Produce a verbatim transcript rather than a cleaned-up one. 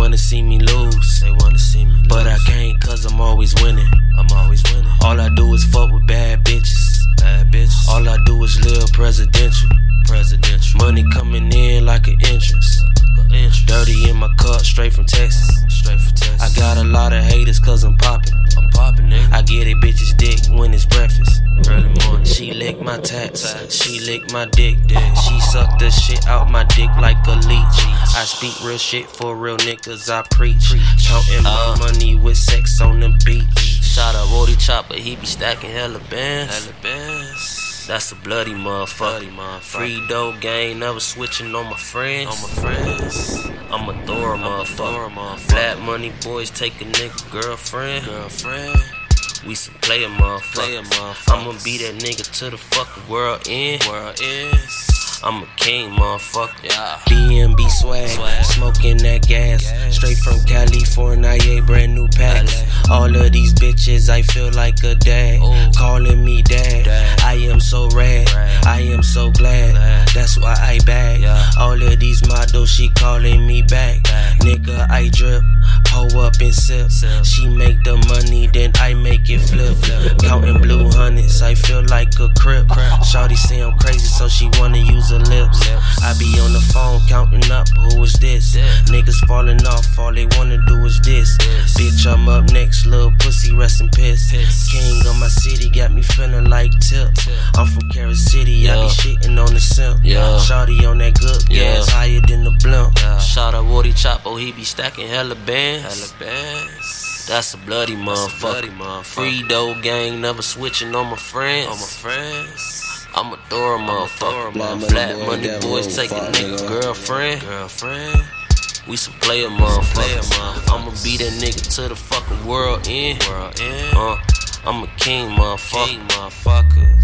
wanna see me lose. They wanna see me lose. But I can't cause I'm always winning. I'm always winning. All I do is fuck with bad bitches. Bad bitches. All I do is live presidential. Presidential. Money coming in like an entrance. Dirty in my cup, straight from Texas. Straight from Texas. I got a lot of haters cause I'm poppin'. I'm poppin', nigga. I get a bitch's dick when it's breakfast. Early morning. She lick my tats. She lick my dick. She suck the shit out my dick like a leech. I speak real shit for real niggas, I preach. Counting my money with sex on the beach. Shot a Woody Chopper, he be stacking hella bands. Hella bands. That's a bloody motherfucker. motherfucker. Free dough gang, never switching on my friends. On my friends. I'm a Thor motherfucker. motherfucker. Black money boys take a nigga girlfriend. Girlfriend. We some player motherfuckers. motherfuckers. I'ma be that nigga till the fucking world end. World ends. I'm a king, motherfucker. Yeah. B M B swag, swag. Smoking that gas. gas. Straight from California, brand new packs. All of these bitches, I feel like a dad. Ooh. Calling me dad. dad. I am so rad. rad. I am so glad. glad. That's why I bag. Yeah. All of these models, she calling me back. back. Nigga, I drip, pull up and sip. sip. She make the money, then I make it flip. flip. Counting blue hundreds, I feel like a crip. Shawty say I'm crazy, so she wanna use her lips. lips. I be on the phone counting up, who is this? Yeah. Niggas falling off, all they wanna do is this. this. Bitch, I'm up next, little pussy, rest in piss. piss. King of my city, got me feeling like Tip. Tip. I'm from Kansas City, yeah. I be shitting on the simp. Yeah. Shawty on that good gas, yeah. higher than the blimp. Yeah. Shot a Woody Chopper, he be stacking hella bands. Hella bands. That's a bloody motherfucker. Bloody motherfucker. Free dough gang, never switching on my friends. On my friends. I'm a Thor motherfucker. Black, Black money, money boys take a nigga, nigga girlfriend. Girlfriend. We some player motherfuckers. Motherfuckers. I'ma be that nigga till the fucking world end. World end. Uh, I'm a king motherfucker. King motherfucker.